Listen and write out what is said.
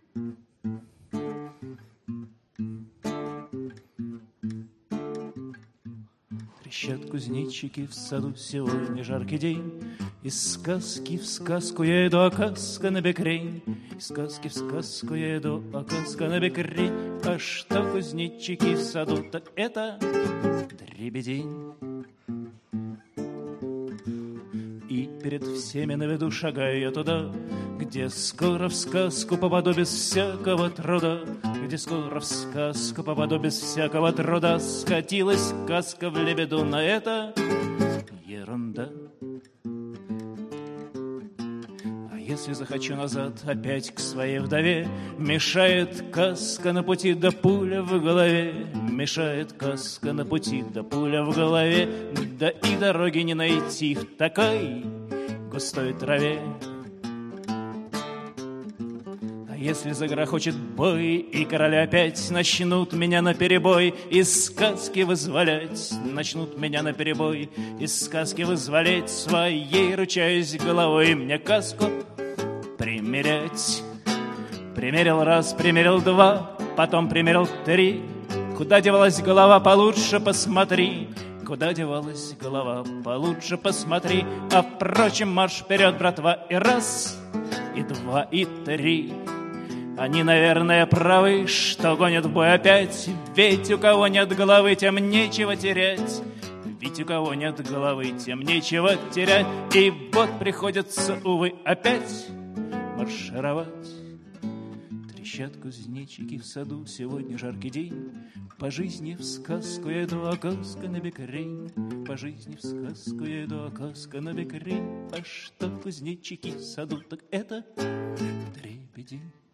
Трещат кузнечики в саду, сегодня жаркий день. Из сказки в сказку я иду, а каска на бекрень. Из сказки в сказку я иду, а каска на бекрень. А что кузнечики в саду, так это дребедень. И перед всеми на виду шагаю я туда, где скоро в сказку попаду без всякого труда. Где скоро в сказку попаду без всякого труда. Скатилась сказка в лебеду, на это ерунда. А если захочу назад опять к своей вдове, мешает каска на пути, да пуля в голове. Мешает каска на пути, да пуля в голове. Да и дороги не найти в такой густой траве. Если загрохочет бой, и короли опять начнут меня наперебой из сказки вызволять, начнут меня наперебой из сказки вызволять, своей ручаюсь головой мне каску примерять. Примерил раз, примерил два, потом примерил три. Куда девалась голова, получше посмотри. Куда девалась голова, получше посмотри. А впрочем, марш вперед, братва, и раз, и два, и три. Они, наверное, правы, что гонят в бой опять. Ведь у кого нет головы, тем нечего терять. Ведь у кого нет головы, тем нечего терять. И вот приходится, увы, опять маршировать. Трещат кузнечики в саду, сегодня жаркий день. По жизни в сказку я иду, а каска на бекрень. По жизни в сказку я иду, а каска на бекрень. А что кузнечики в саду, так это дребедень.